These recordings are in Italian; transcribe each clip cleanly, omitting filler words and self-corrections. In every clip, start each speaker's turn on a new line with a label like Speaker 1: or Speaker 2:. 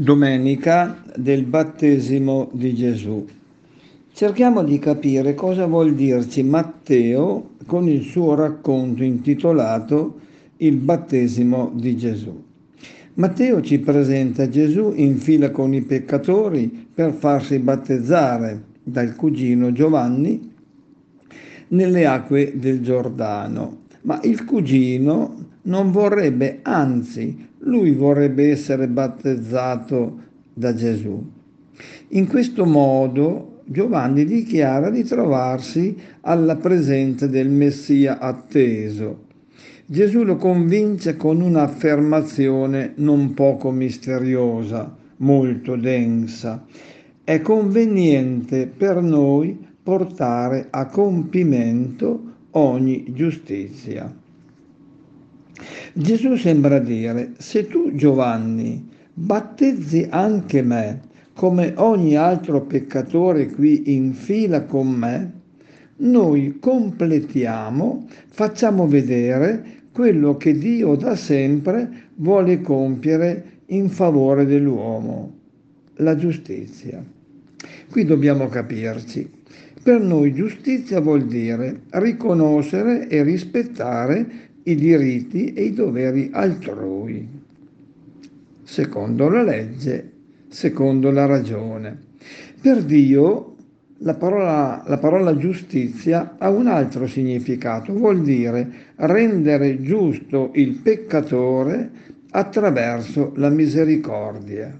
Speaker 1: Domenica del battesimo di Gesù. Cerchiamo di capire cosa vuol dirci Matteo con il suo racconto intitolato Il battesimo di Gesù. Matteo ci presenta Gesù in fila con i peccatori per farsi battezzare dal cugino Giovanni nelle acque del Giordano. Ma il cugino non vorrebbe, anzi, lui vorrebbe essere battezzato da Gesù. In questo modo Giovanni dichiara di trovarsi alla presenza del Messia atteso. Gesù lo convince con un'affermazione non poco misteriosa, molto densa. È conveniente per noi portare a compimento ogni giustizia. Gesù sembra dire: se tu, Giovanni, battezzi anche me, come ogni altro peccatore qui in fila con me, noi completiamo, facciamo vedere quello che Dio da sempre vuole compiere in favore dell'uomo, la giustizia. Qui dobbiamo capirci. Per noi giustizia vuol dire riconoscere e rispettare i diritti e i doveri altrui, secondo la legge, secondo la ragione. Per Dio la parola giustizia ha un altro significato, vuol dire rendere giusto il peccatore attraverso la misericordia.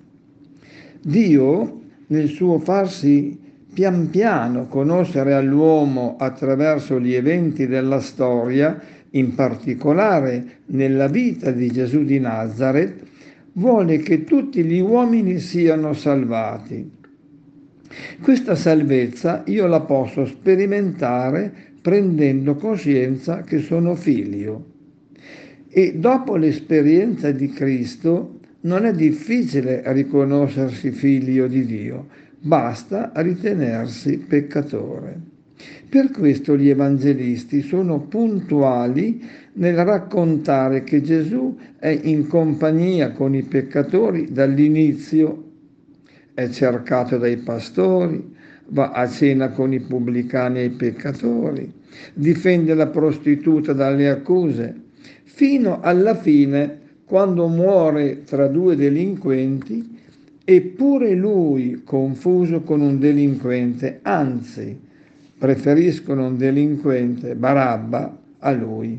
Speaker 1: Dio, nel suo farsi pian piano conoscere all'uomo attraverso gli eventi della storia, in particolare nella vita di Gesù di Nazaret, vuole che tutti gli uomini siano salvati. Questa salvezza io la posso sperimentare prendendo coscienza che sono figlio. E dopo l'esperienza di Cristo non è difficile riconoscersi figlio di Dio, basta ritenersi peccatore. Per questo gli evangelisti sono puntuali nel raccontare che Gesù è in compagnia con i peccatori dall'inizio, è cercato dai pastori, va a cena con i pubblicani e i peccatori, difende la prostituta dalle accuse, fino alla fine, quando muore tra due delinquenti, eppure lui confuso con un delinquente, anzi, preferiscono un delinquente, Barabba, a lui.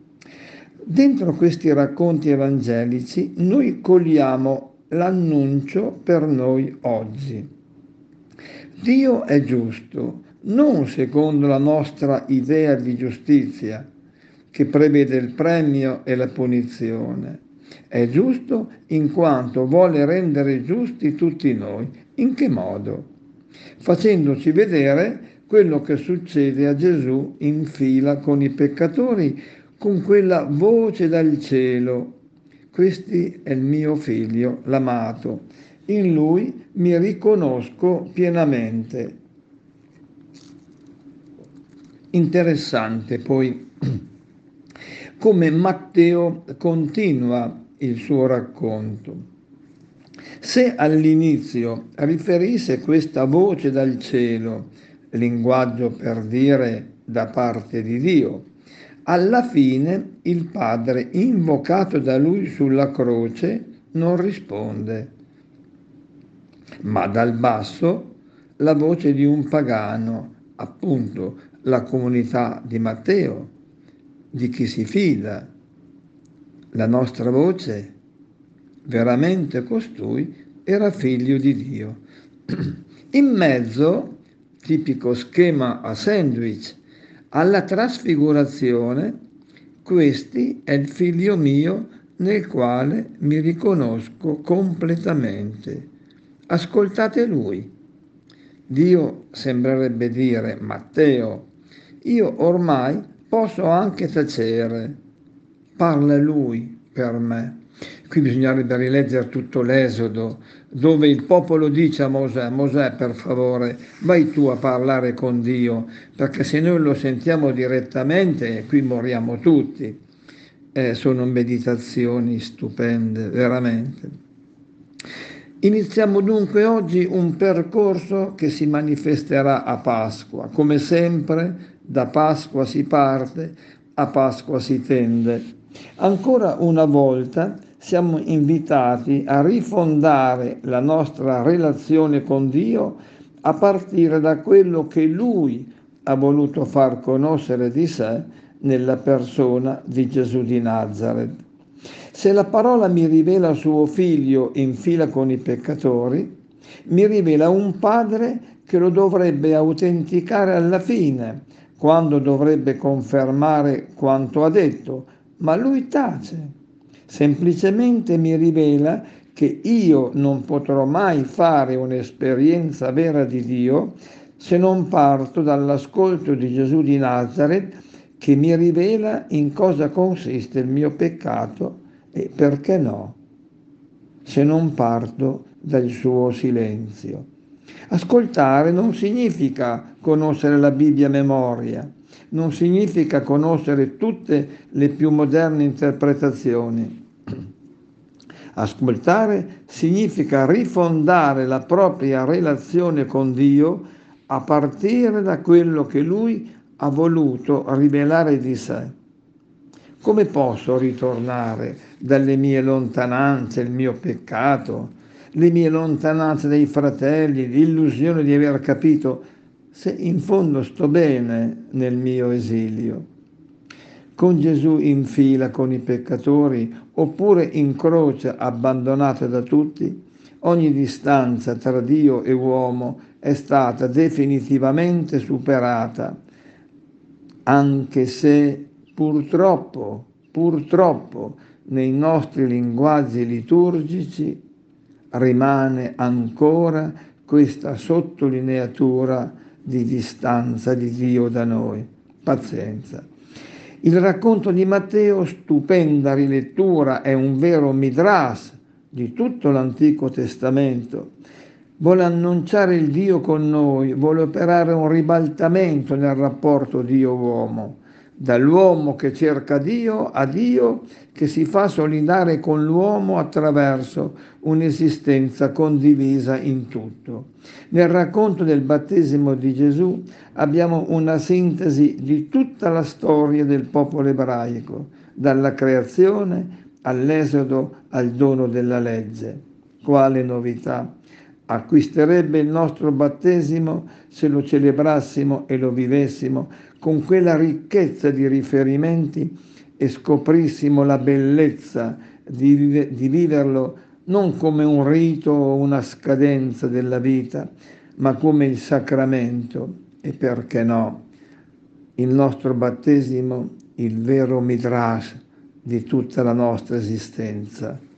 Speaker 1: Dentro questi racconti evangelici noi cogliamo l'annuncio per noi oggi. Dio è giusto, non secondo la nostra idea di giustizia, che prevede il premio e la punizione. È giusto in quanto vuole rendere giusti tutti noi. In che modo? Facendoci vedere quello che succede a Gesù in fila con i peccatori, con quella voce dal cielo: «Questi è il mio figlio, l'amato, in lui mi riconosco pienamente». Interessante poi come Matteo continua il suo racconto. Se all'inizio riferisse questa voce dal cielo, linguaggio per dire da parte di Dio, alla fine il Padre, invocato da lui sulla croce, non risponde, ma dal basso la voce di un pagano, appunto la comunità di Matteo, di chi si fida. La nostra voce, veramente costui era figlio di Dio. In mezzo, tipico schema a sandwich, alla trasfigurazione: «Questi è il figlio mio nel quale mi riconosco completamente. Ascoltate lui». Dio sembrerebbe dire: Matteo, io ormai posso anche tacere, parla lui per me. Qui bisognerebbe rileggere tutto l'Esodo, dove il popolo dice a Mosè: Mosè, per favore, vai tu a parlare con Dio, perché se noi lo sentiamo direttamente, qui moriamo tutti. Sono meditazioni stupende, veramente. Iniziamo dunque oggi un percorso che si manifesterà a Pasqua. Come sempre, da Pasqua si parte, a Pasqua si tende. Ancora una volta siamo invitati a rifondare la nostra relazione con Dio a partire da quello che Lui ha voluto far conoscere di sé nella persona di Gesù di Nazareth. Se la parola mi rivela suo figlio in fila con i peccatori, mi rivela un padre che lo dovrebbe autenticare alla fine, quando dovrebbe confermare quanto ha detto, ma lui tace. Semplicemente mi rivela che io non potrò mai fare un'esperienza vera di Dio se non parto dall'ascolto di Gesù di Nazareth che mi rivela in cosa consiste il mio peccato e perché no, se non parto dal suo silenzio. Ascoltare non significa conoscere la Bibbia a memoria, non significa conoscere tutte le più moderne interpretazioni. Ascoltare significa rifondare la propria relazione con Dio a partire da quello che Lui ha voluto rivelare di sé. Come posso ritornare dalle mie lontananze, il mio peccato, le mie lontananze dai fratelli, l'illusione di aver capito, se in fondo sto bene nel mio esilio? Con Gesù in fila con i peccatori, oppure in croce abbandonata da tutti, ogni distanza tra Dio e uomo è stata definitivamente superata, anche se purtroppo, nei nostri linguaggi liturgici rimane ancora questa sottolineatura di distanza di Dio da noi. Pazienza. Il racconto di Matteo, stupenda rilettura, è un vero midrash di tutto l'Antico Testamento. Vuole annunciare il Dio con noi, vuole operare un ribaltamento nel rapporto Dio-uomo, dall'uomo che cerca Dio a Dio che si fa solidare con l'uomo attraverso un'esistenza condivisa in tutto. Nel racconto del battesimo di Gesù abbiamo una sintesi di tutta la storia del popolo ebraico, dalla creazione all'esodo al dono della legge. Quale novità! Acquisterebbe il nostro battesimo se lo celebrassimo e lo vivessimo con quella ricchezza di riferimenti e scoprissimo la bellezza di viverlo non come un rito o una scadenza della vita, ma come il sacramento e perché no, il nostro battesimo, il vero midrash di tutta la nostra esistenza.